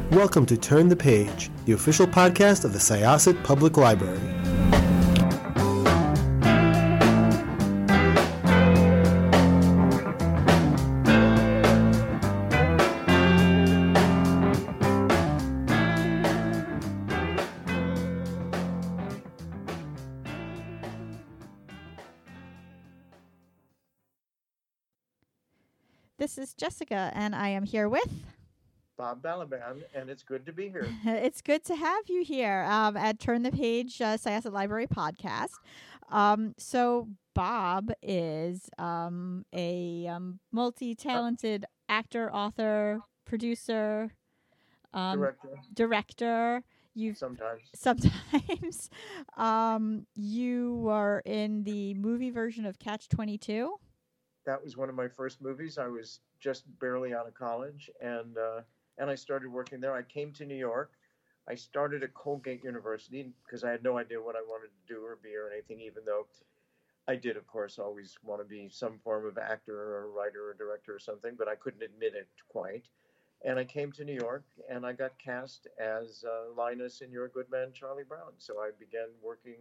Welcome to Turn the Page, the official podcast of the Syosset Public Library. This is Jessica, and I am here with Bob Balaban, and it's good to be here. It's good to have you here at Turn the Page Syosset Library podcast. So Bob is a multi-talented actor, author, producer, director. Sometimes you were in the movie version of Catch-22. That was one of my first movies. I was just barely out of college, and I started working there. I came to New York. I started at Colgate University because I had no idea what I wanted to do or be or anything, even though I did, of course, always want to be some form of actor or writer or director or something, but I couldn't admit it quite. And I came to New York, and I got cast as Linus in Your Good Man, Charlie Brown. So I began working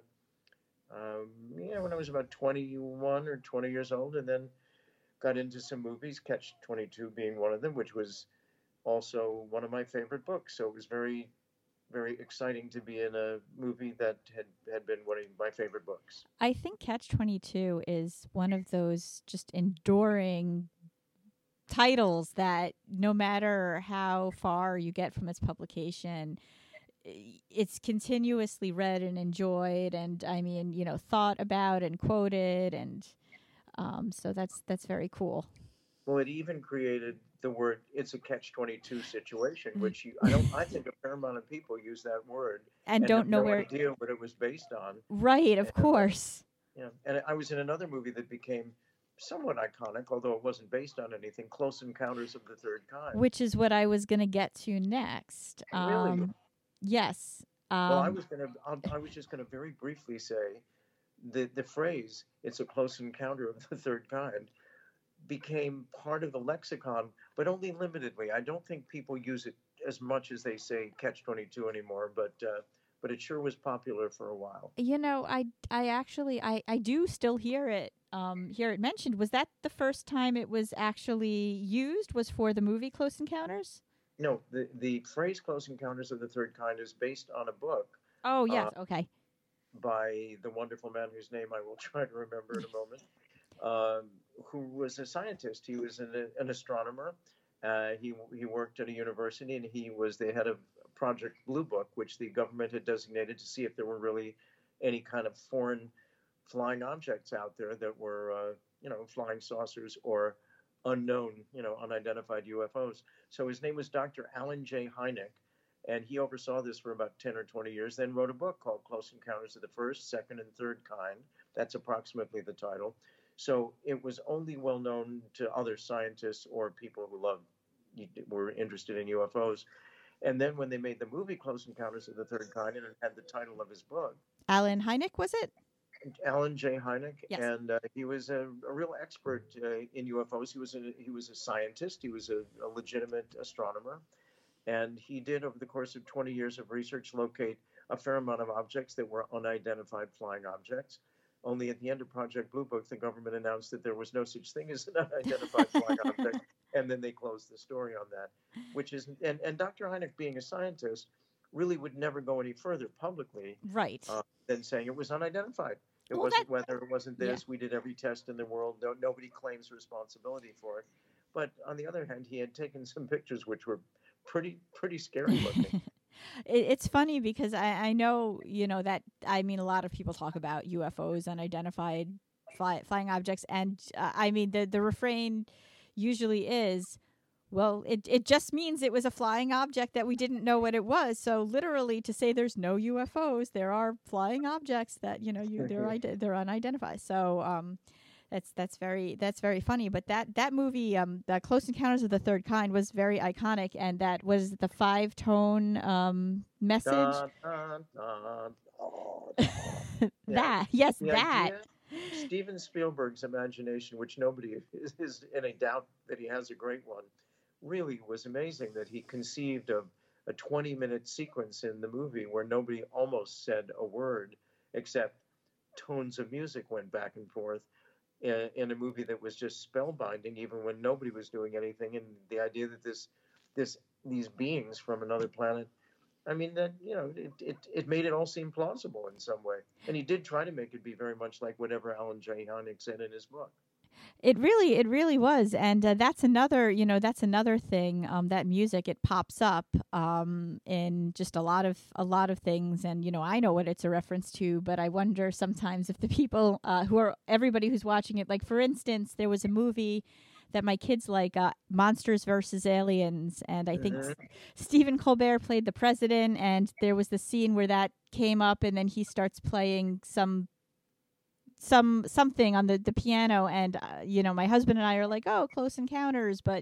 when I was about 21 or 20 years old, and then got into some movies, Catch-22 being one of them, which was also one of my favorite books. So it was very, very exciting to be in a movie that had been one of my favorite books. I think Catch-22 is one of those just enduring titles that no matter how far you get from its publication, it's continuously read and enjoyed, and thought about and quoted, and so that's very cool. Well, it even created the word "it's a catch-22" situation, which I think a fair amount of people use that word and don't know where idea what it was based on. Right, of course. And I was in another movie that became somewhat iconic, although it wasn't based on anything. Close Encounters of the Third Kind, which is what I was going to get to next. Really? Yes. Well, I was just gonna very briefly say the phrase "it's a close encounter of the third kind" became part of the lexicon, but only limitedly. I don't think people use it as much as they say Catch-22 anymore, but it sure was popular for a while. I do still hear it mentioned. Was that the first time it was actually used? Was for the movie Close Encounters? No, the phrase "Close Encounters of the Third Kind" is based on a book. Oh, yes, okay. By the wonderful man whose name I will try to remember in a moment, who was a scientist. He was an astronomer. He worked at a university, and he was the head of Project Blue Book, which the government had designated to see if there were really any kind of foreign flying objects out there that were, flying saucers or unknown, unidentified UFOs. So his name was Dr. Alan J. Hynek, and he oversaw this for about 10 or 20 years, then wrote a book called Close Encounters of the First, Second, and Third Kind. That's approximately the title. So it was only well known to other scientists or people who were interested in UFOs. And then when they made the movie Close Encounters of the Third Kind, and it had the title of his book. Alan Hynek, was it? Alan J. Hynek, yes. And he was a real expert in UFOs. He was a scientist. He was a legitimate astronomer, and he did, over the course of 20 years of research, locate a fair amount of objects that were unidentified flying objects. Only at the end of Project Blue Book, the government announced that there was no such thing as an unidentified flying object, and then they closed the story on that. And Dr. Hynek, being a scientist, really would never go any further publicly, right, than saying it was unidentified. It wasn't weather, it wasn't this. Yeah. We did every test in the world. Nobody claims responsibility for it. But on the other hand, he had taken some pictures which were pretty scary looking. It's funny because I know, that, a lot of people talk about UFOs, unidentified flying objects. And the refrain usually is, well, it just means it was a flying object that we didn't know what it was. So literally, to say there's no UFOs, there are flying objects that they're unidentified. So that's very funny. But that movie, the Close Encounters of the Third Kind, was very iconic, and that was the 5-tone message. Dun, dun, dun, that idea, Steven Spielberg's imagination, which nobody is in a doubt that he has a great one, really was amazing. That he conceived of a 20-minute sequence in the movie where nobody almost said a word except tones of music went back and forth in a movie that was just spellbinding, even when nobody was doing anything. And the idea that these beings from another planet, I mean, that, it made it all seem plausible in some way. And he did try to make it be very much like whatever Alan J. Hynek said in his book. It really was, and that's another, that's another thing. That music, it pops up in just a lot of things, and I know what it's a reference to, but I wonder sometimes if the people everybody who's watching it, like for instance, there was a movie that my kids like, Monsters versus Aliens, and I think Stephen Colbert played the president, and there was the scene where that came up, and then he starts playing something on the piano, and my husband and I are like, oh, Close Encounters, but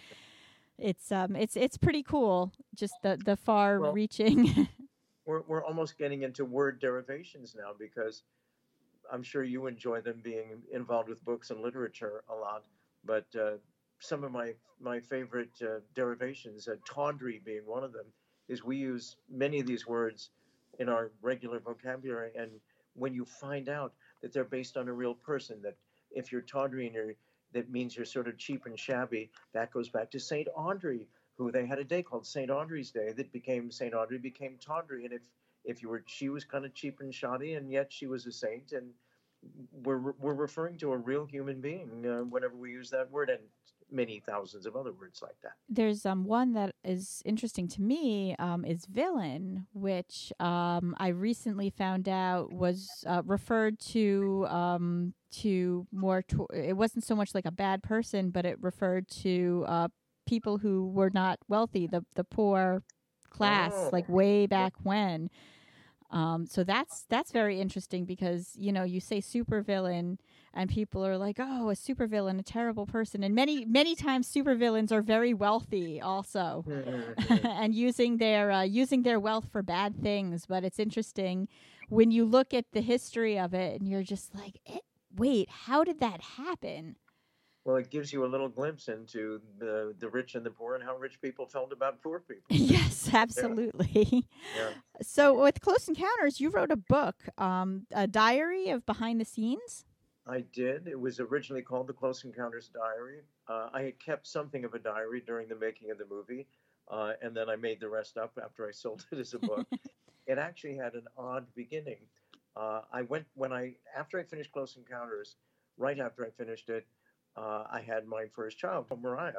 it's pretty cool, just the far reaching. we're almost getting into word derivations now, because I'm sure you enjoy them, being involved with books and literature a lot, but some of my favorite derivations, tawdry being one of them, is we use many of these words in our regular vocabulary, and when you find out that they're based on a real person, that if you're tawdry and that means you're sort of cheap and shabby, that goes back to St. Audrey, who they had a day called St. Audrey's Day that became St. Audrey became tawdry, and if she was kind of cheap and shoddy, and yet she was a saint, and we're referring to a real human being whenever we use that word, and many thousands of other words like that. There's one that is interesting to me, is villain, which I recently found out was referred to more. It wasn't so much like a bad person, but it referred to people who were not wealthy, the poor class, like way back when. So that's very interesting, because you say supervillain and people are like, oh, a supervillain, a terrible person, and many times supervillains are very wealthy also, and using their wealth for bad things. But it's interesting when you look at the history of it, and you're just like, wait, how did that happen? Well, it gives you a little glimpse into the rich and the poor, and how rich people felt about poor people. Yes, absolutely. Yeah. So with Close Encounters, you wrote a book, a diary of behind the scenes? I did. It was originally called The Close Encounters Diary. I had kept something of a diary during the making of the movie, and then I made the rest up after I sold it as a book. It actually had an odd beginning. After I finished Close Encounters, right after I finished it, I had my first child, Mariah,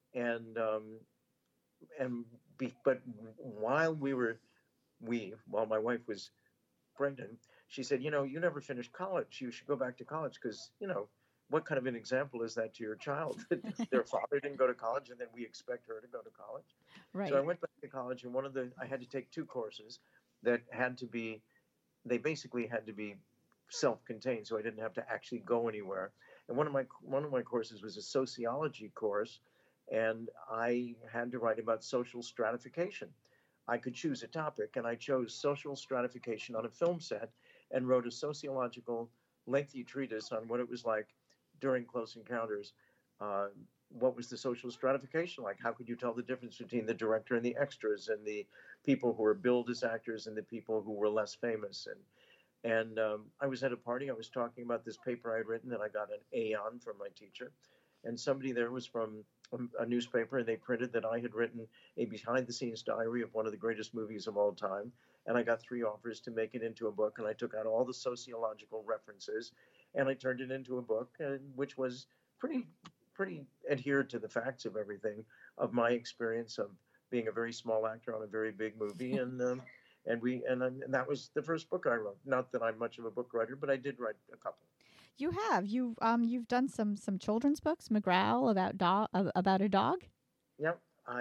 but while while my wife was pregnant, she said, you never finished college. You should go back to college, because what kind of an example is that to your child? Their father didn't go to college, and then we expect her to go to college. Right. So I went back to college, and I had to take 2 courses that they basically had to be self-contained, so I didn't have to actually go anywhere. And one of my courses was a sociology course, and I had to write about social stratification. I could choose a topic, and I chose social stratification on a film set, and wrote a sociological lengthy treatise on what it was like during Close Encounters. What was the social stratification like? How could you tell the difference between the director and the extras, and the people who were billed as actors and the people who were less famous? And I was at a party. I was talking about this paper I had written that I got an A on from my teacher. And somebody there was from a newspaper, and they printed that I had written a behind-the-scenes diary of one of the greatest movies of all time. And I got 3 offers to make it into a book. And I took out all the sociological references, and I turned it into a book, which was pretty adhered to the facts of everything, of my experience of being a very small actor on a very big movie. And that was the first book I wrote. Not that I'm much of a book writer, but I did write a couple. You have. You've done some children's books, McGraw, about a dog. Yep.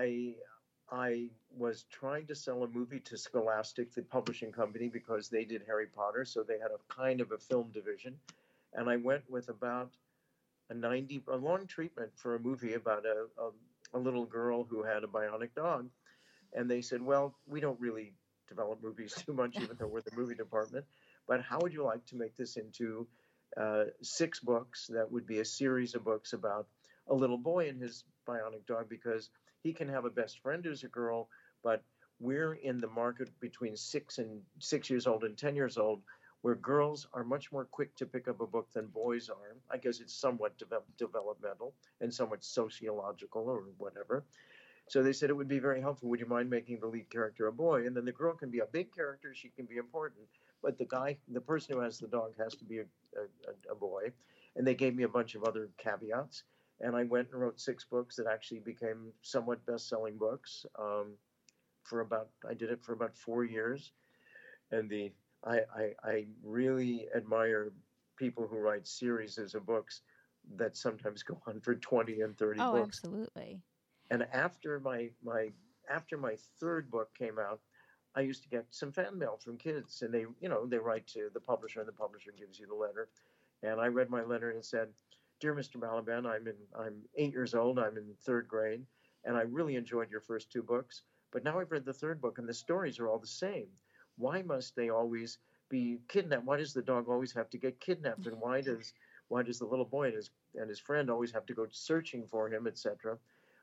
I was trying to sell a movie to Scholastic, the publishing company, because they did Harry Potter, so they had a kind of a film division. And I went with about a long treatment for a movie about a little girl who had a bionic dog. And they said, well, we don't really develop movies too much, even though we're the movie department, but how would you like to make this into 6 books that would be a series of books about a little boy and his bionic dog, because he can have a best friend who's a girl, but we're in the market between 6 years old and 10 years old, where girls are much more quick to pick up a book than boys are. I guess it's somewhat developmental and somewhat sociological or whatever. So they said it would be very helpful. Would you mind making the lead character a boy? And then the girl can be a big character. She can be important. But the person who has the dog has to be a boy. And they gave me a bunch of other caveats. And I went and wrote 6 books that actually became somewhat best-selling books. I did it for about 4 years. And I really admire people who write series of books that sometimes go on for 20 and 30 Oh, books. absolutely. And after my 3rd book came out, I used to get some fan mail from kids, and they write to the publisher, and the publisher gives you the letter. And I read my letter and it said, "Dear Mr. Balaban, I'm 8 years old. I'm in 3rd grade, and I really enjoyed your first 2 books. But now I've read the 3rd book, and the stories are all the same. Why must they always be kidnapped? Why does the dog always have to get kidnapped? And why does the little boy and his friend always have to go searching for him, etc.?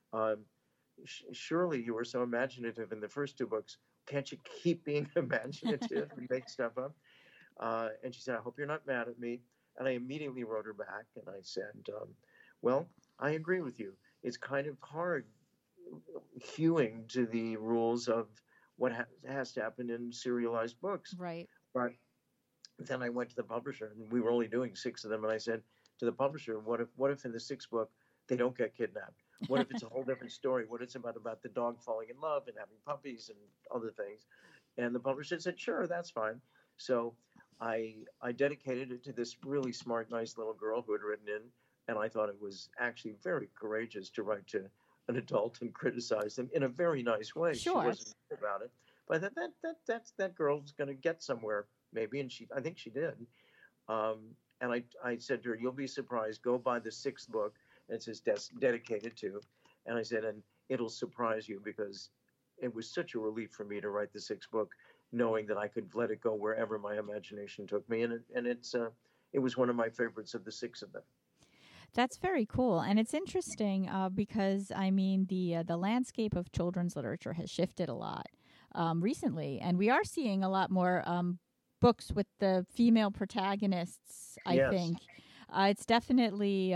Surely you were so imaginative in the first 2 books. Can't you keep being imaginative and make stuff up?" And she said, "I hope you're not mad at me." And I immediately wrote her back and I said, "Well, I agree with you. It's kind of hard hewing to the rules of what has to happen in serialized books." Right. But then I went to the publisher, and we were only doing 6 of them. And I said to the publisher, what if in the 6th book they don't get kidnapped? What if it's a whole different story? What it's about the dog falling in love and having puppies and other things? And the publisher said, "Sure, that's fine." So I dedicated it to this really smart, nice little girl who had written in, and I thought it was actually very courageous to write to an adult and criticize them in a very nice way. Sure. She wasn't about it, but that girl's going to get somewhere maybe, and I think she did. And I said to her, "You'll be surprised. Go buy the 6th book." And it says dedicated to. And I said, "And it'll surprise you," because it was such a relief for me to write the 6th book, knowing that I could let it go wherever my imagination took me. And it was one of my favorites of the 6 of them. That's very cool, and it's interesting because I mean the landscape of children's literature has shifted a lot recently, and we are seeing a lot more books with the female protagonists. I Yes. think it's definitely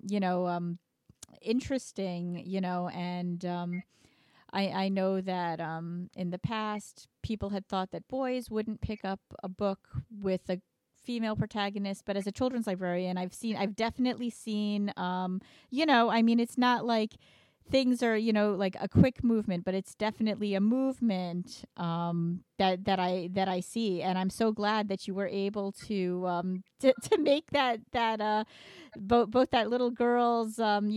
interesting, and I know that in the past people had thought that boys wouldn't pick up a book with a female protagonist, but as a children's librarian, I've definitely seen, it's not like things are, like a quick movement, but it's definitely a movement that I see, and I'm so glad that you were able to make that both that little girl's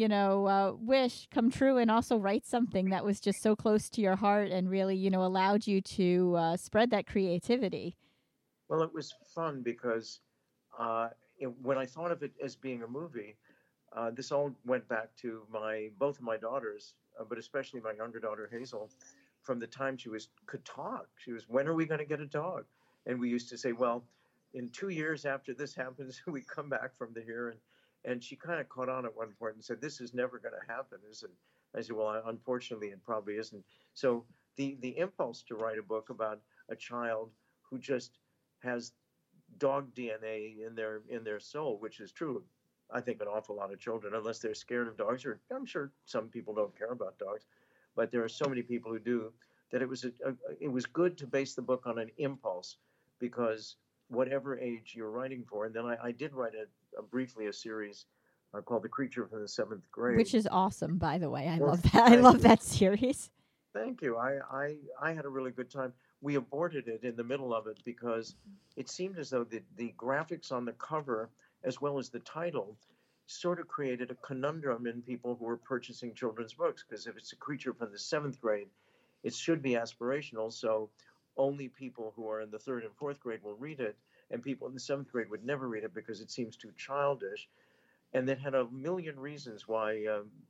wish come true, and also write something that was just so close to your heart and really allowed you to spread that creativity. Well, it was fun because when I thought of it as being a movie, this all went back to both of my daughters, but especially my younger daughter Hazel. From the time she could talk, she was, "When are we going to get a dog?" And we used to say, "Well, in 2 years after this happens, we come back from here." And she kind of caught on at one point and said, "This is never going to happen, is it?" I said, "Well, unfortunately, it probably isn't." So the impulse to write a book about a child who just has dog DNA in their soul, which is true. I think an awful lot of children, unless they're scared of dogs, or I'm sure some people don't care about dogs, but there are so many people who do, that it was good to base the book on an impulse, because whatever age you're writing for, and then I did write briefly a series called The Creature from the 7th Grade, which is awesome, by the way. I love that. I love that series. Thank you. I had a really good time. We aborted it in the middle of it because it seemed as though the graphics on the cover, as well as the title, sort of created a conundrum in people who were purchasing children's books. Because if it's a creature from the 7th grade, it should be aspirational. So only people who are in the 3rd and 4th grade will read it, and people in the 7th grade would never read it because it seems too childish. And that had a million reasons why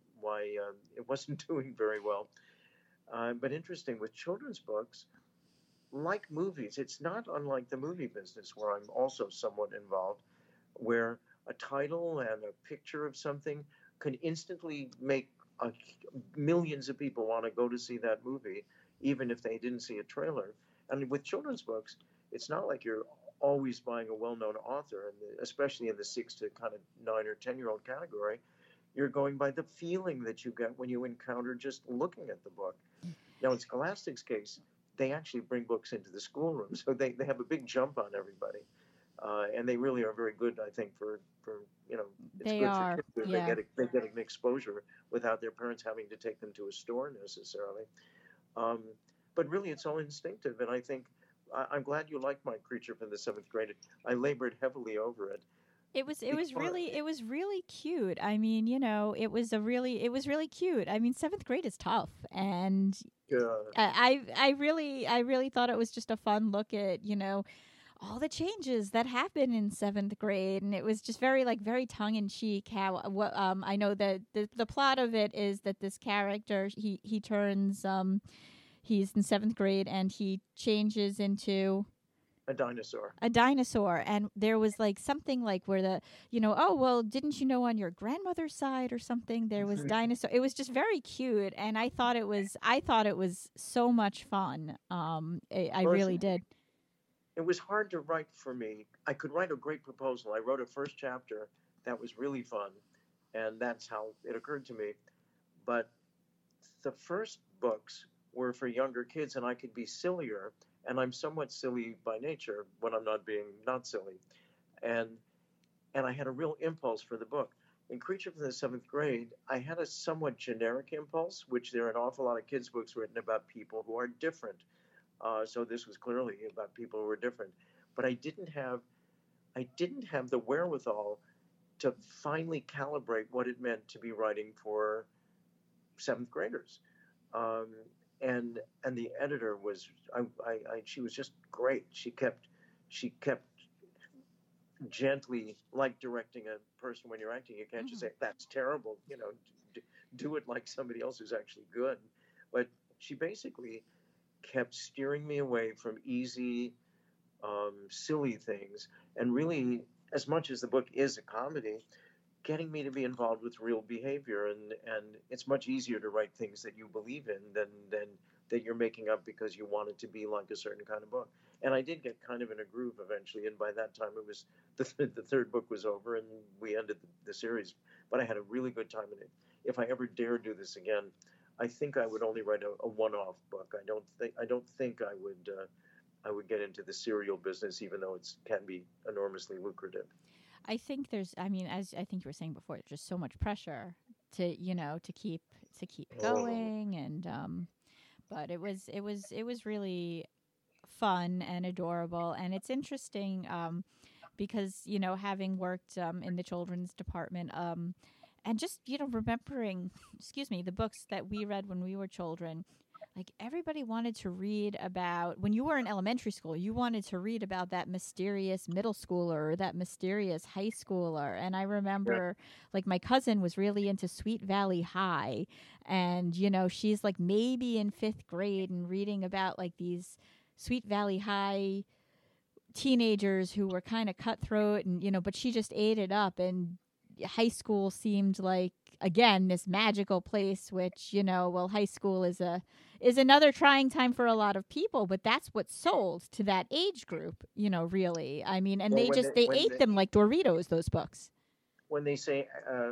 it wasn't doing very well. But interesting, with children's books, like movies, it's not unlike the movie business, where I'm also somewhat involved, where a title and a picture of something can instantly make millions of people want to go to see that movie. even if they didn't see a trailer. And with children's books, it's not like you're always buying a well-known author, and especially in the 6 to kind of 9 or 10-year-old category. You're going by the feeling that you get when you encounter just looking at the book. Now, in Scholastic's case, they actually bring books into the schoolroom, so they have a big jump on everybody. And they really are very good, I think, for it's They good are, for kids. yeah. They get an exposure without their parents having to take them to a store necessarily. But really, it's all instinctive, and I think I'm glad you liked my Creature from the Seventh Grade. I labored heavily over it. It was really cute. I mean, it was really cute. I mean, 7th grade is tough, and I really thought it was just a fun look at all the changes that happen in 7th grade, and it was just very tongue in cheek. How I know that the plot of it is that this character he turns he's in 7th grade and he changes into a dinosaur. And there was something where oh, well, didn't you know on your grandmother's side or something there was dinosaur. It was just very cute, and I thought it was so much fun. I really did. It was hard to write for me. I could write a great proposal. I wrote a first chapter that was really fun, and that's how it occurred to me. But the first books were for younger kids, and I could be sillier. And I'm somewhat silly by nature when I'm not being not silly. And I had a real impulse for the book. In Creature from the 7th Grade, I had a somewhat generic impulse, which there are an awful lot of kids' books written about people who are different. So this was clearly about people who were different. But I didn't have the wherewithal to finally calibrate what it meant to be writing for 7th graders. And the editor was she was just great. She kept gently, like directing a person when you're acting. You can't just say that's terrible. Do it like somebody else who's actually good. But she basically kept steering me away from easy, silly things, and really, as much as the book is a comedy, getting me to be involved with real behavior, and it's much easier to write things that you believe in than that you're making up because you want it to be like a certain kind of book. And I did get kind of in a groove eventually, and by that time it was the third book was over and we ended the series. But I had a really good time in it. If I ever dare do this again, I think I would only write a one-off book. I don't think I would get into the serial business, even though it can be enormously lucrative. I think as I think you were saying before, there's just so much pressure to keep going, and but it was really fun and adorable, and it's interesting because having worked in the children's department, and just remembering, the books that we read when we were children. Like, everybody wanted to read about, when you were in elementary school, you wanted to read about that mysterious middle schooler or that mysterious high schooler. And I remember, my cousin was really into Sweet Valley High. And, she's, maybe in 5th grade and reading about, these Sweet Valley High teenagers who were kind of cutthroat and, but she just ate it up. And high school seemed like, again, this magical place, which, high school is another trying time for a lot of people, but that's what sold to that age group, really. I mean, and they ate them like Doritos, those books. When they say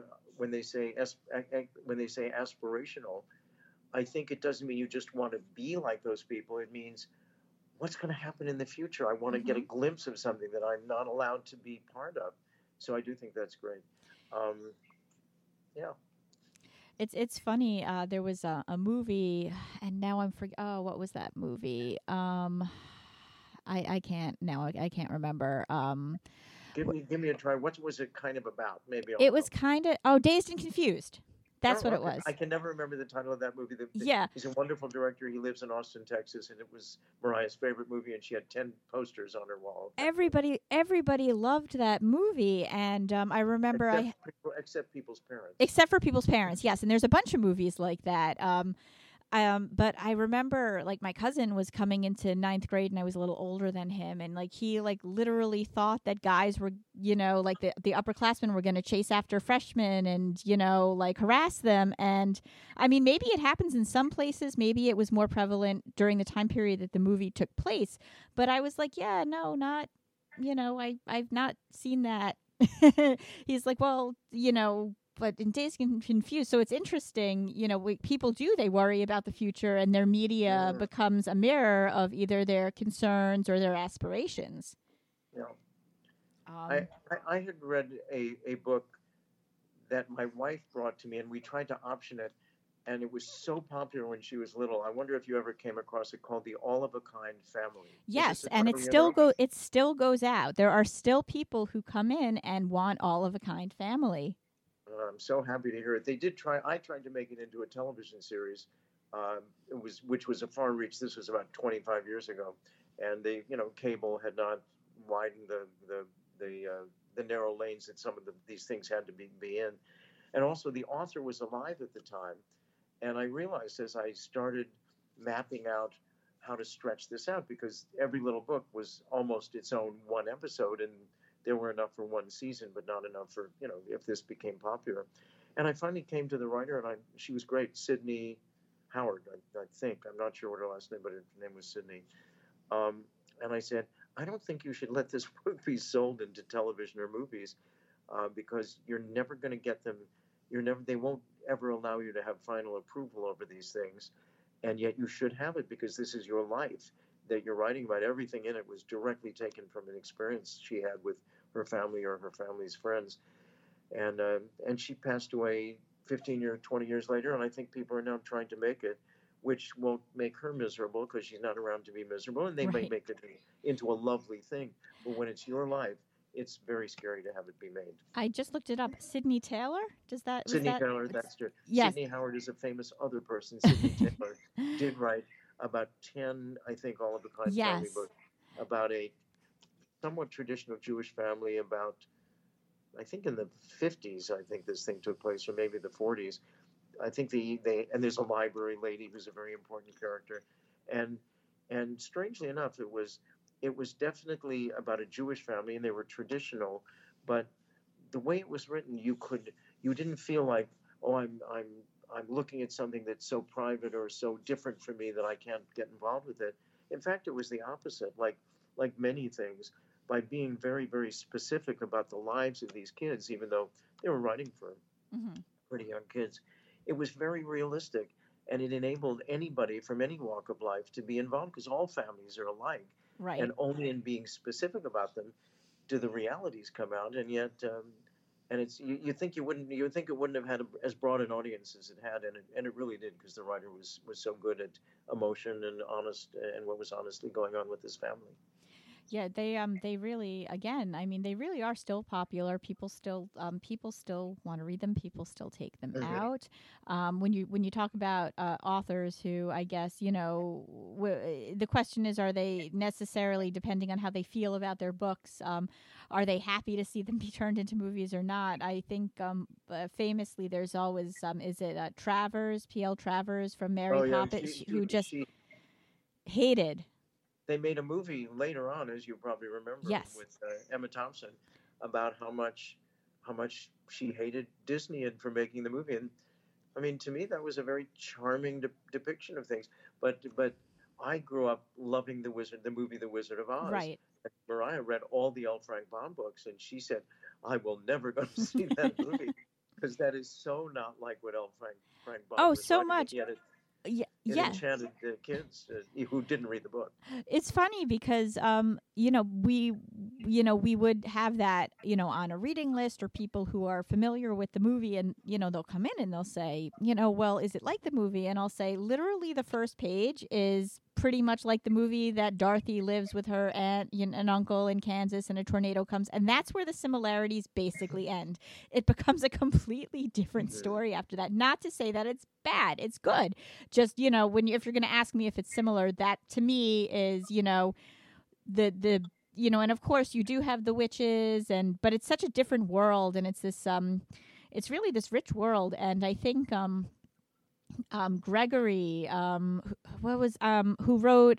aspirational, I think it doesn't mean you just want to be like those people. It means what's going to happen in the future. I want to get a glimpse of something that I'm not allowed to be part of. So I do think that's great. Yeah. It's funny. There was a movie, and now I'm what was that movie? I can't now. I can't remember. Give me a try. What was it kind of about? Maybe it was kind of Dazed and Confused. That's what it was. I can never remember the title of that movie. Yeah. He's a wonderful director. He lives in Austin, Texas, and it was Mariah's favorite movie, and she had 10 posters on her wall. Everybody loved that movie, and I remember except people's parents. Except for people's parents, yes. And there's a bunch of movies like that. But I remember like my cousin was coming into ninth grade and I was a little older than him. And like he like literally thought that guys were, like the upperclassmen were going to chase after freshmen and, like harass them. And I mean, maybe it happens in some places. Maybe it was more prevalent during the time period that the movie took place. But I was like, yeah, no, not, I've not seen that. He's like, well, but in Dazed and Confused, so it's interesting, people they worry about the future and their media becomes a mirror of either their concerns or their aspirations. Yeah. I had read a book that my wife brought to me, and we tried to option it, and it was so popular when she was little. I wonder if you ever came across it, called The All of a Kind Family. Yes, and it still goes out. There are still people who come in and want All of a Kind Family. I'm so happy to hear it. They did try. I tried to make it into a television series, which was a far reach. This was about 25 years ago, and cable had not widened the narrow lanes that some of these things had to be in, and also the author was alive at the time, and I realized as I started mapping out how to stretch this out, because every little book was almost its own one episode, and there were enough for one season, but not enough for, if this became popular. And I finally came to the writer, and she was great, Sydney Howard, I think. I'm not sure what her last name, but her name was Sydney. And I said, I don't think you should let this book be sold into television or movies, because you're never going to get them. They won't ever allow you to have final approval over these things. And yet you should have it, because this is your life that you're writing about. Everything in it was directly taken from an experience she had with her family or her family's friends. And she passed away 20 years later, and I think people are now trying to make it, which won't make her miserable because she's not around to be miserable, and they may make it into a lovely thing. But when it's your life, it's very scary to have it be made. I just looked it up. Sydney Taylor? Taylor, that's true. Yes. Sydney Howard is a famous other person. Sydney Taylor did write about 10, I think, All of a Kind family books about a somewhat traditional Jewish family about, I think in the 50s, I think this thing took place, or maybe the 40s. I think and there's a library lady who's a very important character. And strangely enough, it was definitely about a Jewish family, and they were traditional, but the way it was written, you didn't feel like, oh, I'm looking at something that's so private or so different for me that I can't get involved with it. In fact, it was the opposite. Like many things, by being very, very specific about the lives of these kids, even though they were writing for pretty young kids, it was very realistic, and it enabled anybody from any walk of life to be involved, because all families are alike. Right. And only in being specific about them do the realities come out. And yet, and it's you think it wouldn't have had as broad an audience as it had, and it really did, because the writer was so good at emotion and honest, and what was honestly going on with his family. Yeah, they really, again, I mean, they really are still popular. People still want to read them. People still take them out. When you talk about authors who, I guess, the question is, are they necessarily, depending on how they feel about their books, are they happy to see them be turned into movies or not? I think famously there's always, is it Travers, P.L. Travers from Mary Poppins, who just hated. They made a movie later on, as you probably remember, with Emma Thompson, about how much she hated Disney and for making the movie. And I mean, to me, that was a very charming depiction of things. But I grew up loving the movie The Wizard of Oz. Right. And Mariah read all the L. Frank Baum books, and she said, "I will never go to see that movie because that is so not like what L. Frank Baum." Oh, so much. It enchanted the kids who didn't read the book. It's funny because we would have that on a reading list, or people who are familiar with the movie, and they'll come in and they'll say, well, is it like the movie? And I'll say, literally the first page is pretty much like the movie, that Dorothy lives with her aunt and uncle in Kansas, and a tornado comes, and that's where the similarities basically end. It becomes a completely different story after that. Not to say that it's bad, it's good. Just if you're going to ask me if it's similar, that to me is the and of course you do have the witches, but it's such a different world, and it's this it's really this rich world, and I think Gregory, what was who wrote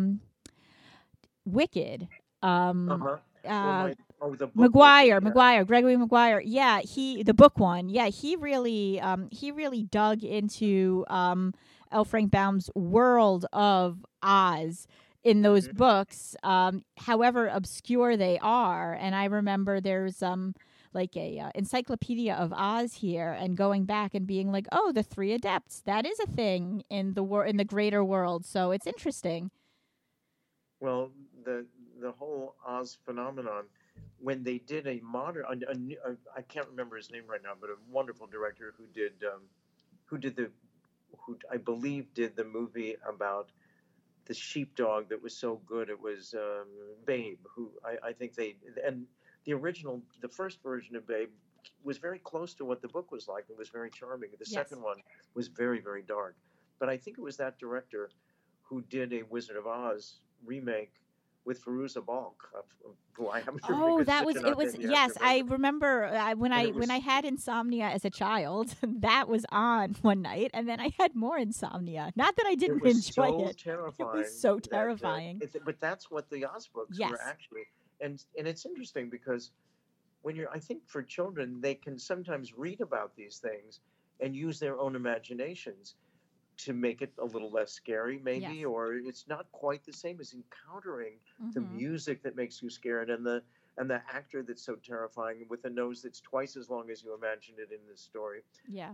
Wicked? Um, Uh-huh. Well, uh, the book Wicked, yeah. Gregory Maguire. Yeah, the book one. Yeah, he really dug into L. Frank Baum's world of Oz in those Hmm. books, however obscure they are. And I remember there's like a encyclopedia of Oz here, and going back and being like, oh, the three adepts, that is a thing in in the greater world. So it's interesting. Well, the whole Oz phenomenon, when they did a modern, I can't remember his name right now, but a wonderful director who did the, who I believe did the movie about the sheepdog that was so good. It was Babe, who I think they, and the original, the first version of Babe was very close to what the book was like. It was very charming. The Yes. second one was very, very dark. But I think it was that director who did a Wizard of Oz remake with Fairuza Balk, who I am a very Oh, good that was Stitch it. Was Yes, yes, I remember. remember when And I it was had insomnia as a child. That was on one night, and then I had more insomnia. Not that I it didn't was enjoy so it. It terrifying was so that terrifying. but that's what the Oz books were Yes. actually. And it's interesting because when you're, I think for children, they can sometimes read about these things and use their own imaginations to make it a little less scary, maybe, Yes. or it's not quite the same as encountering the Mm-hmm. music that makes you scared and the actor that's so terrifying with a nose that's twice as long as you imagined it in this story. Yeah.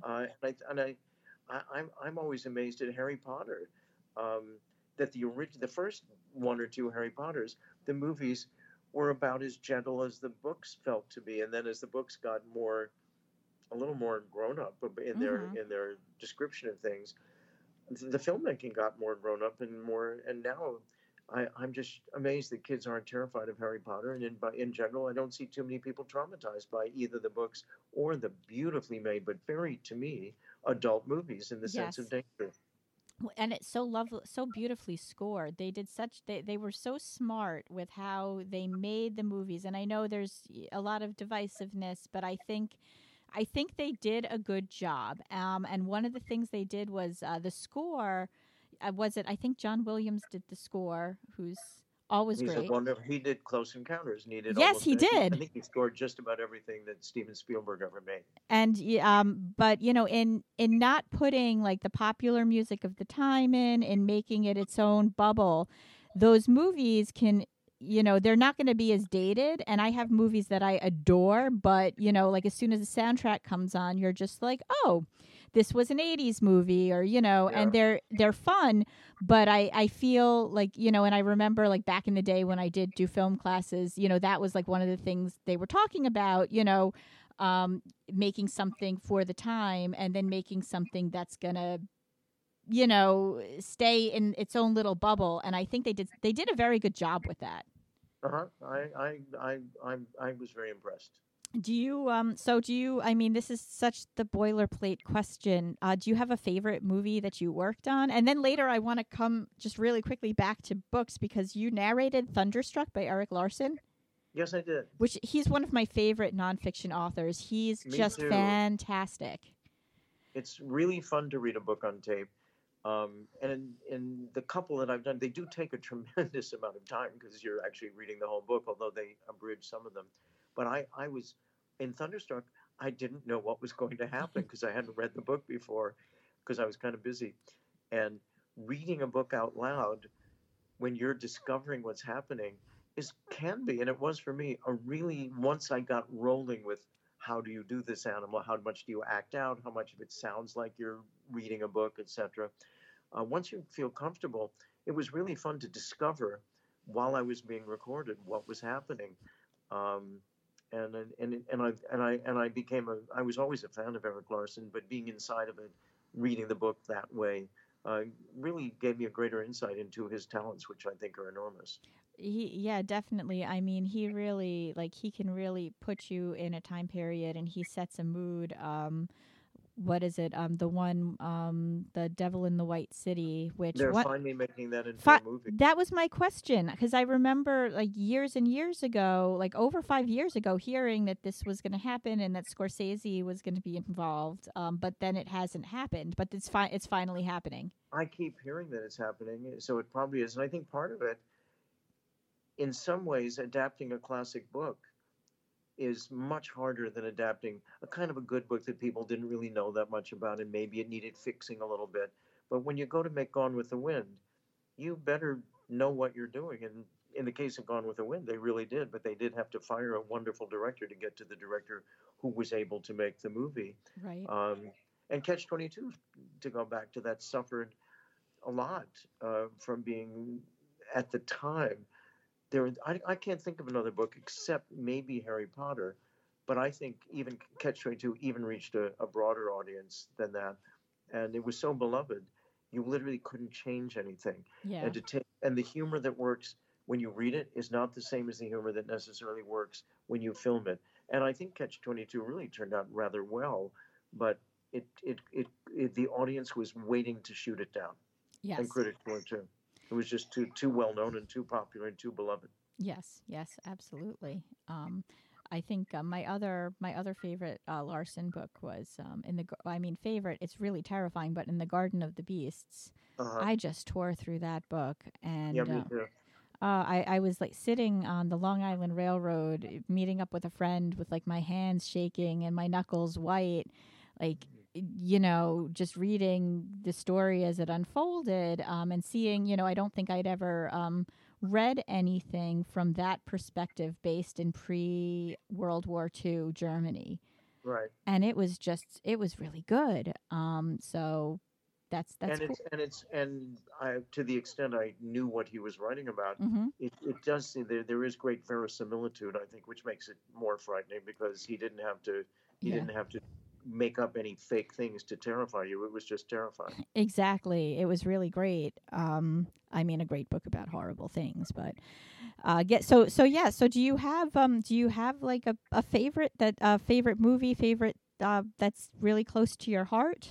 I'm always amazed at Harry Potter, that the first one or two Harry Potters, the movies were about as gentle as the books felt to be, and then as the books got a little more grown up Mm-hmm. in their description of things, the filmmaking got more grown up and more. And now I'm just amazed that kids aren't terrified of Harry Potter, and in general, I don't see too many people traumatized by either the books or the beautifully made but very, to me, adult movies in the sense of Yes. danger. And it's so lovely, so beautifully scored. They did such they were so smart with how they made the movies. And I know there's a lot of divisiveness, but I think they did a good job. And one of the things they did was the score. Was it? I think John Williams did the score, who's always He's a great. wonder. He did Close Encounters, and he did Yes, almost. he I did. think he scored just about everything that Steven Spielberg ever made. And but in not putting like the popular music of the time in making it its own bubble, those movies can, they're not going to be as dated. And I have movies that I adore, but like as soon as the soundtrack comes on, you're just like, oh, this was an 80s movie, or and Yeah. they're fun. But I feel like, and I remember like back in the day when I did do film classes, that was like one of the things they were talking about, making something for the time, and then making something that's gonna stay in its own little bubble. And I think they did a very good job with that. Uh-huh. I was very impressed. Do you I mean, this is such the boilerplate question. Do you have a favorite movie that you worked on? And then later I want to come just really quickly back to books, because you narrated Thunderstruck by Eric Larson, Yes, I did. which he's one of my favorite nonfiction authors. He's Me just too. fantastic. It's really fun to read a book on tape. And in the couple that I've done, they do take a tremendous amount of time because you're actually reading the whole book, although they abridge some of them. But I was in Thunderstruck, I didn't know what was going to happen because I hadn't read the book before because I was kind of busy. And reading a book out loud when you're discovering what's happening can be, and it was for me, a really, once I got rolling with how do you do this animal, how much do you act out, how much of it sounds like you're reading a book, etc. Once you feel comfortable, it was really fun to discover while I was being recorded what was happening. Um, and I became I was always a fan of Eric Larson, but being inside of it, reading the book that way, really gave me a greater insight into his talents, which I think are enormous. Yeah, definitely. I mean, he really, like, he can really put you in a time period, and he sets a mood. what is it? The one, The Devil in the White City, which They're what finally making that into a movie. that was my question, because I remember like years and years ago, like over 5 years ago, hearing that this was going to happen and that Scorsese was going to be involved. But then it hasn't happened. But it's finally happening. I keep hearing that it's happening, so it probably is. And I think part of it, in some ways, adapting a classic book is much harder than adapting a kind of a good book that people didn't really know that much about, and maybe it needed fixing a little bit. But when you go to make Gone with the Wind, you better know what you're doing. And in the case of Gone with the Wind, they really did, but they did have to fire a wonderful director to get to the director who was able to make the movie. Right. And Catch-22, to go back to that, suffered a lot from being, at the time, I can't think of another book except maybe Harry Potter, but I think even Catch-22 even reached a broader audience than that, and it was so beloved, you literally couldn't change anything. Yeah. And the humor that works when you read it is not the same as the humor that necessarily works when you film it. And I think Catch-22 really turned out rather well, but the audience was waiting to shoot it down. Yes. And critics were too. It was just too well known and too popular and too beloved. Yes, absolutely. I think my other favorite Larson book was favorite. It's really terrifying, but in the Garden of the Beasts, I just tore through that book, and yeah, me too. I was like sitting on the Long Island Railroad, meeting up with a friend with like my hands shaking and my knuckles white, like, just reading the story as it unfolded, and seeing, I don't think I'd ever read anything from that perspective based in pre-World War II Germany. Right. And it was really good. So that's cool. And I, to the extent I knew what he was writing about, Mm-hmm. it does seem there is great verisimilitude, I think, which makes it more frightening, because he didn't have to make up any fake things to terrify you. It was just terrifying. Exactly. It was really great. A great book about horrible things, but so do you have like a favorite favorite movie that's really close to your heart?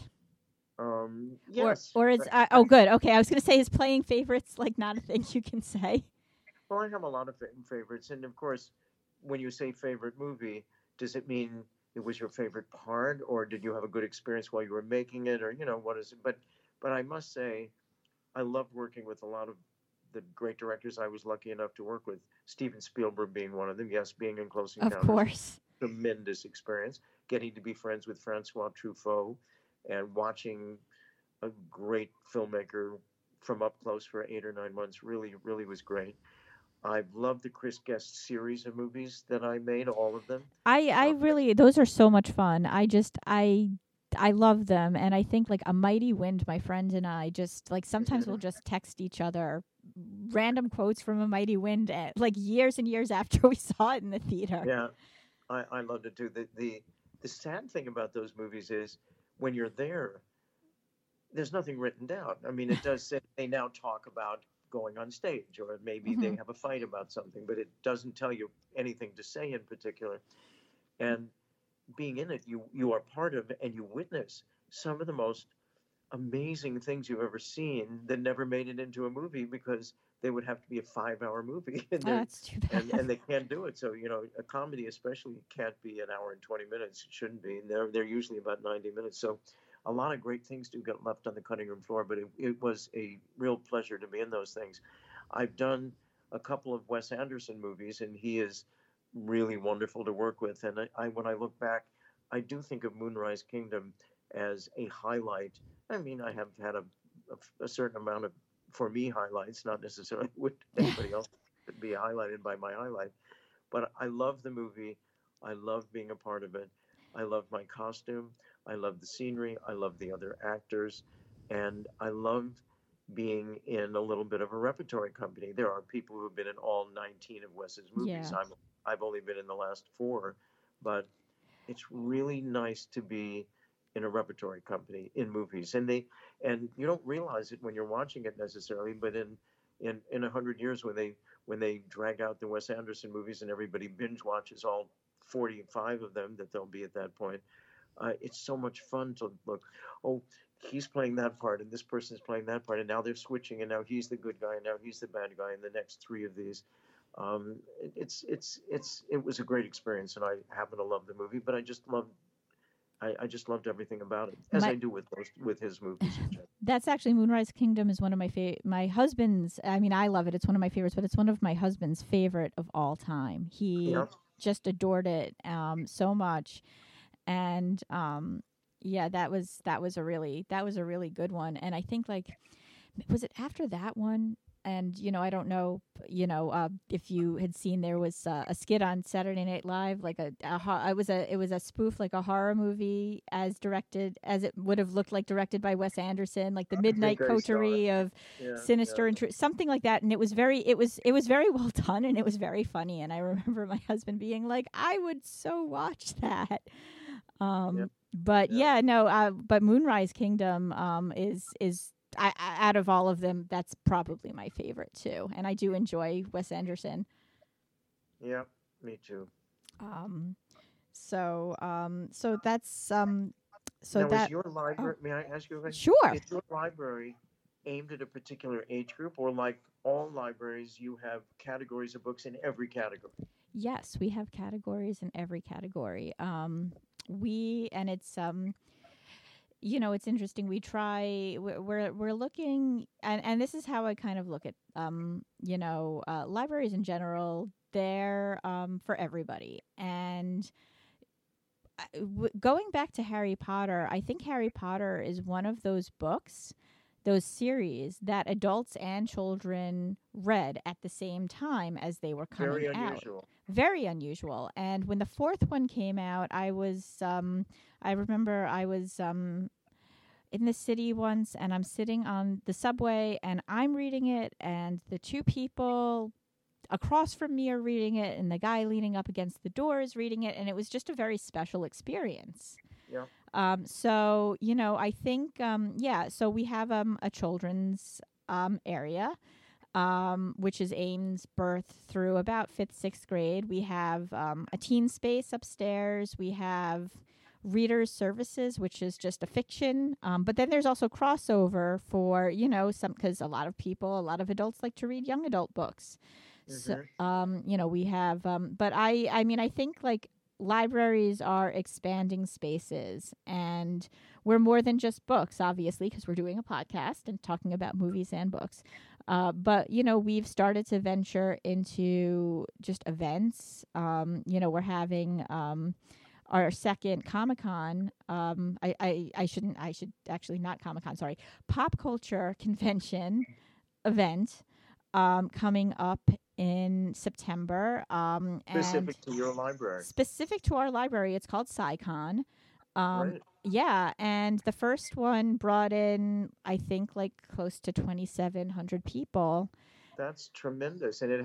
Yes. Or is good. Okay, I was going to say, is playing favorites like not a thing you can say? Well, I have a lot of favorites, and of course, when you say favorite movie, does it mean it was your favorite part, or did you have a good experience while you were making it, or what is it? But I must say, I loved working with a lot of the great directors I was lucky enough to work with. Steven Spielberg being one of them. Yes, being in Close Encounters. Of course. Tremendous experience. Getting to be friends with Francois Truffaut and watching a great filmmaker from up close for 8 or 9 months really, really was great. I've loved the Chris Guest series of movies that I made, all of them. I really, those are so much fun. I love them, and I think like A Mighty Wind, my friend and I just like sometimes we'll just text each other random quotes from A Mighty Wind like years and years after we saw it in the theater. Yeah, I loved it too. The sad thing about those movies is when you're there's nothing written down. I mean, it does say they now talk about going on stage, or maybe they have a fight about something, but it doesn't tell you anything to say in particular. And being in it, you are part of, and you witness some of the most amazing things you've ever seen that never made it into a movie, because they would have to be a 5-hour movie, and that's too bad. And they can't do it. So a comedy especially can't be an hour and 20 minutes. It shouldn't be. They're usually about 90 minutes. So a lot of great things do get left on the cutting room floor, but it was a real pleasure to be in those things. I've done a couple of Wes Anderson movies, and he is really wonderful to work with. And when I look back, I do think of Moonrise Kingdom as a highlight. I mean, I have had a certain amount of, for me, highlights, not necessarily would anybody else be highlighted by my highlight. But I love the movie. I love being a part of it. I love my costume. I love the scenery. I love the other actors. And I love being in a little bit of a repertory company. There are people who have been in all 19 of Wes's movies. Yeah. I've only been in the last 4, but it's really nice to be in a repertory company in movies. And you don't realize it when you're watching it necessarily, but in 100 years when they drag out the Wes Anderson movies and everybody binge watches all 45 of them that there'll be at that point, It's so much fun to look. Oh, he's playing that part, and this person's playing that part, and now they're switching, and now he's the good guy, and now he's the bad guy in the next three of these. It was a great experience, and I happen to love the movie, but I just loved everything about it, as I do with his movies in general. That's actually Moonrise Kingdom is one of my husband's. I mean, I love it. It's one of my favorites, but it's one of my husband's favorite of all time. He just adored it so much, and yeah, that was a really good one. And I think, like, was it after that one? And, I don't know, if you had seen, there was a skit on Saturday Night Live, like it was a spoof, like a horror movie as it would have looked like, directed by Wes Anderson, like the midnight coterie of Sinister and something like that. And it was very well done, and it was very funny. And I remember my husband being like, I would so watch that. But but Moonrise Kingdom is out of all of them, that's probably my favorite too, and I do enjoy Wes Anderson. Yeah, me too. So that's so now, that is your library? May I ask you a question? Sure. Is your library aimed at a particular age group, or like all libraries, you have categories of books in every category? Yes, we have categories in every category. It's interesting. We're looking, and this is how I kind of look at, libraries in general. They're for everybody. And going back to Harry Potter, I think Harry Potter is one of those books, those series that adults and children read at the same time as they were coming out. Very unusual. Very unusual. And when the fourth one came out, I remember I was in the city once, and I'm sitting on the subway, and I'm reading it, and the two people across from me are reading it, and the guy leaning up against the door is reading it, and it was just a very special experience. Yeah. So, I think, so we have a children's area, which is Ames birth through about 5th, 6th grade. We have a teen space upstairs. We have Reader's Services, which is just a fiction. But then there's also crossover for, because a lot of adults like to read young adult books. Mm-hmm. So, we have, but I think, like, libraries are expanding spaces, and we're more than just books, obviously, because we're doing a podcast and talking about movies and books. But, we've started to venture into just events. We're having our second Comic-Con. I should actually not Comic-Con, sorry. Pop Culture Convention event coming up in September. Specific to your library. Specific to our library. It's called SciCon. Right. Yeah, and the first one brought in, I think, like close to 2,700 people. That's tremendous, and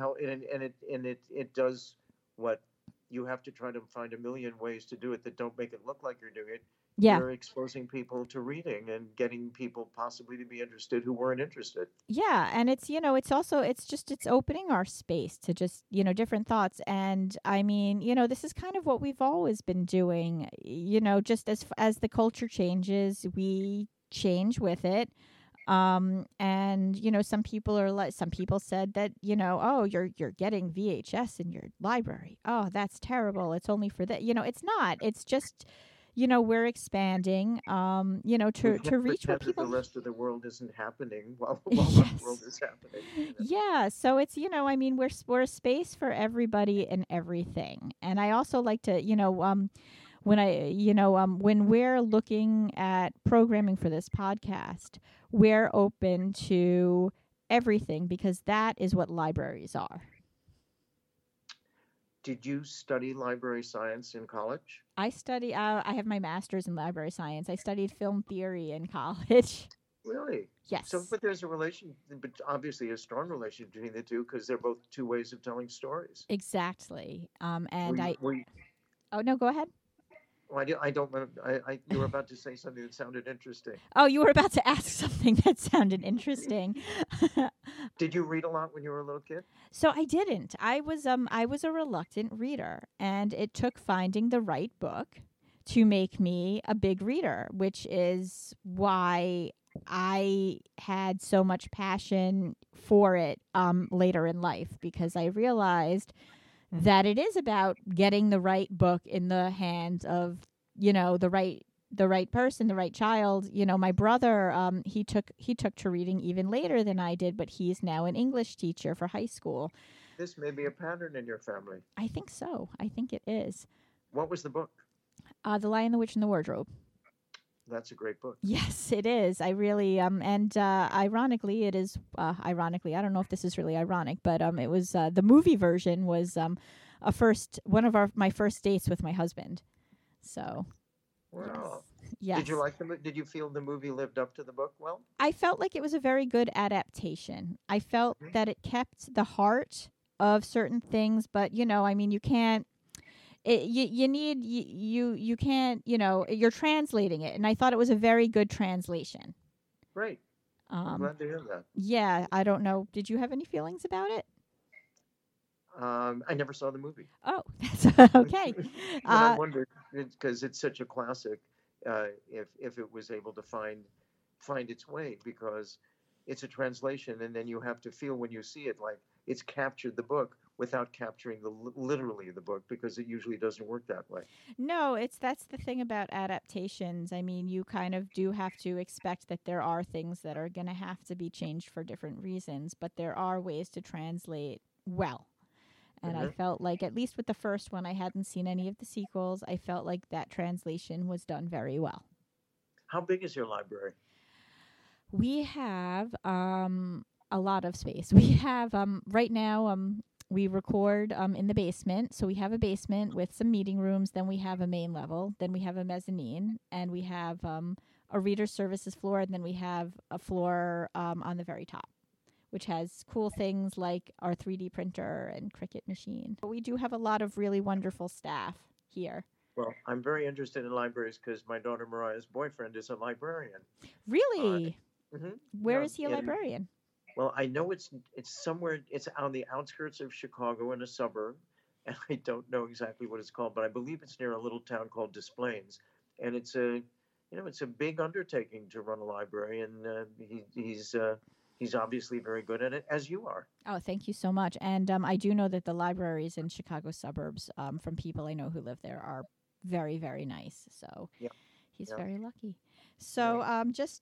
it does what you have to try to find a million ways to do it that don't make it look like you're doing it. Yeah. You're exposing people to reading and getting people possibly to be interested who weren't interested. Yeah, and it's it's opening our space to just, different thoughts. And I mean, this is kind of what we've always been doing, just as the culture changes, we change with it. And some people said that, oh, you're getting VHS in your library. Oh, that's terrible. It's only for that. It's not. It's just, we're expanding, to reach what people. The rest of the world isn't happening while Yes. the world is happening. Yeah. So it's, we're a space for everybody and everything. And I also like to, when we're looking at programming for this podcast, we're open to everything, because that is what libraries are. Did you study library science in college? I have my master's in library science. I studied film theory in college. Really? Yes. So, but there's but obviously a strong relation between the two, because they're both two ways of telling stories. Exactly. Oh, no, go ahead. Well, I don't want to. You were about to say something that sounded interesting. Oh, you were about to ask something that sounded interesting. Did you read a lot when you were a little kid? So I didn't. I was a reluctant reader, and it took finding the right book to make me a big reader, which is why I had so much passion for it later in life, because I realized that it is about getting the right book in the hands of, the right person, the right child. My brother, he took to reading even later than I did, but he's now an English teacher for high school. This may be a pattern in your family. I think so. I think it is. What was the book? The Lion, the Witch, and the Wardrobe. That's a great book. Yes, it is. I really ironically, it is. Ironically, I don't know if this is really ironic, but it was the movie version was one of my first dates with my husband. So. Wow. Yes. Did you like the? Did you feel the movie lived up to the book well? I felt like it was a very good adaptation. I felt that it kept the heart of certain things, but you can't. You can't. You're translating it, and I thought it was a very good translation. Great. I'm glad to hear that. Yeah, I don't know. Did you have any feelings about it? I never saw the movie. Oh, that's okay. I wondered, because it's such a classic, if it was able to find its way, because it's a translation, and then you have to feel when you see it like it's captured the book without capturing literally the book, because it usually doesn't work that way. No, that's the thing about adaptations. I mean, you kind of do have to expect that there are things that are going to have to be changed for different reasons, but there are ways to translate well. And I felt like, at least with the first one, I hadn't seen any of the sequels. I felt like that translation was done very well. How big is your library? We have a lot of space. We have right now we record in the basement. So we have a basement with some meeting rooms. Then we have a main level. Then we have a mezzanine. And we have a reader services floor. And then we have a floor on the very top, which has cool things like our 3D printer and Cricut machine. But we do have a lot of really wonderful staff here. Well, I'm very interested in libraries because my daughter Mariah's boyfriend is a librarian. Really? Where is he a librarian? Well, I know it's somewhere. It's on the outskirts of Chicago in a suburb, and I don't know exactly what it's called, but I believe it's near a little town called Des Plaines, and it's a big undertaking to run a library, and he's obviously very good at it, as you are. Oh, thank you so much. And I do know that the libraries in Chicago suburbs, from people I know who live there, are very, very nice. So he's very lucky. So just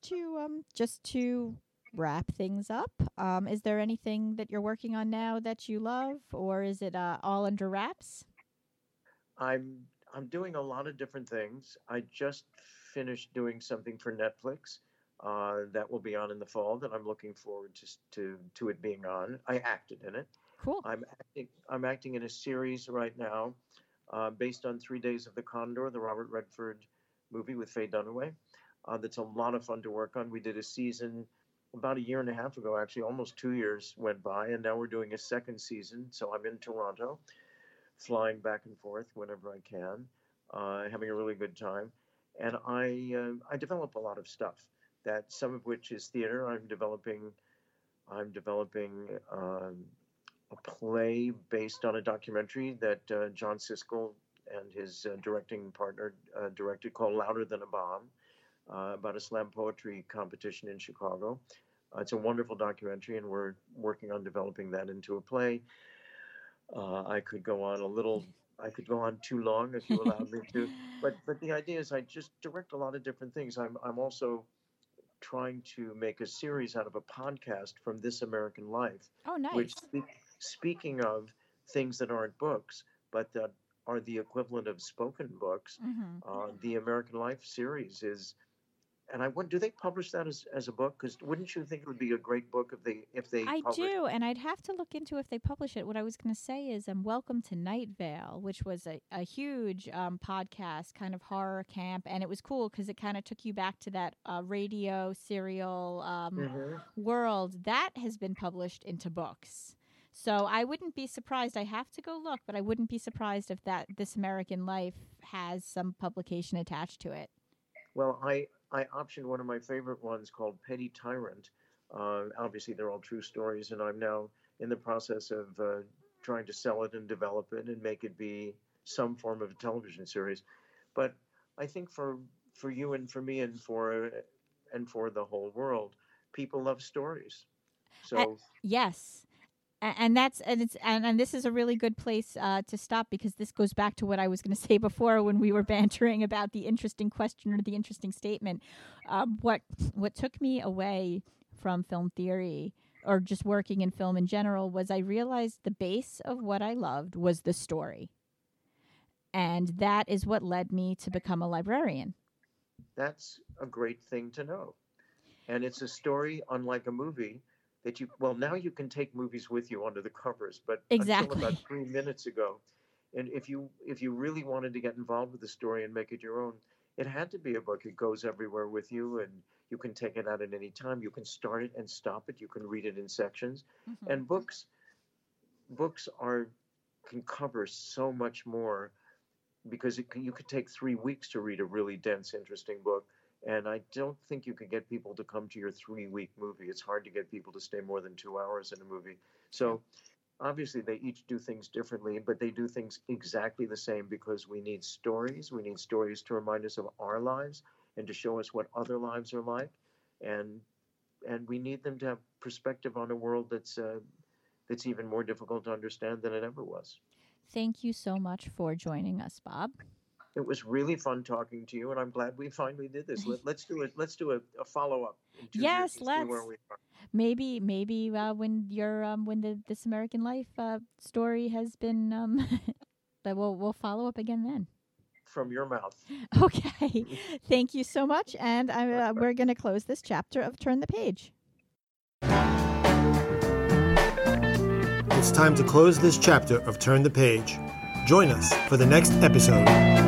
to wrap things up, is there anything that you're working on now that you love, or is it all under wraps? I'm doing a lot of different things. I just finished doing something for Netflix. That will be on in the fall, that I'm looking forward to it being on. I acted in it. Cool. I'm acting in a series right now, based on 3 Days of the Condor, the Robert Redford movie with Faye Dunaway. That's a lot of fun to work on. We did a season about a year and a half ago, actually, almost 2 years went by, and now we're doing a second season. So I'm in Toronto, flying back and forth whenever I can, having a really good time. And I develop a lot of stuff. That some of which is theater. I'm developing a play based on a documentary that John Siskel and his directing partner directed, called Louder Than a Bomb, about a slam poetry competition in Chicago. It's a wonderful documentary, and we're working on developing that into a play. I could go on too long if you allowed me to, but the idea is I just direct a lot of different things. I'm also trying to make a series out of a podcast from This American Life. Oh, nice. Which, speaking of things that aren't books, but that are the equivalent of spoken books, the American Life series is, and I wonder, do they publish that as a book? Because wouldn't you think it would be a great book if they I published do, and I'd have to look into if they publish it. What I was going to say is Welcome to Night Vale, which was a huge podcast, kind of horror camp, and it was cool because it kind of took you back to that radio serial world. That has been published into books. So I wouldn't be surprised. I have to go look, but I wouldn't be surprised if This American Life has some publication attached to it. Well, I optioned one of my favorite ones called Petty Tyrant. Obviously, they're all true stories, and I'm now in the process of trying to sell it and develop it and make it be some form of a television series. But I think for you and for me and for the whole world, people love stories. So yes. And this is a really good place to stop, because this goes back to what I was going to say before when we were bantering about the interesting question or the interesting statement. What took me away from film theory, or just working in film in general, was I realized the base of what I loved was the story, and that is what led me to become a librarian. that's a great thing to know, and it's a story unlike a movie. That now you can take movies with you under the covers, but Exactly. until about 3 minutes ago, and if you really wanted to get involved with the story and make it your own, it had to be a book. It goes everywhere with you, and you can take it out at any time. You can start it and stop it. You can read it in sections, and books can cover so much more, because you could take 3 weeks to read a really dense, interesting book. And I don't think you could get people to come to your 3-week movie. It's hard to get people to stay more than 2 hours in a movie. So obviously they each do things differently, but they do things exactly the same, because we need stories. We need stories to remind us of our lives and to show us what other lives are like. And we need them to have perspective on a world that's even more difficult to understand than it ever was. Thank you so much for joining us, Bob. It was really fun talking to you, and I'm glad we finally did this. Let's do it. Let's do a follow up. Yes, let's. Maybe when the This American Life story has been, but we'll follow up again then. From your mouth. Okay. Thank you so much, and we're going to close this chapter of Turn the Page. It's time to close this chapter of Turn the Page. Join us for the next episode.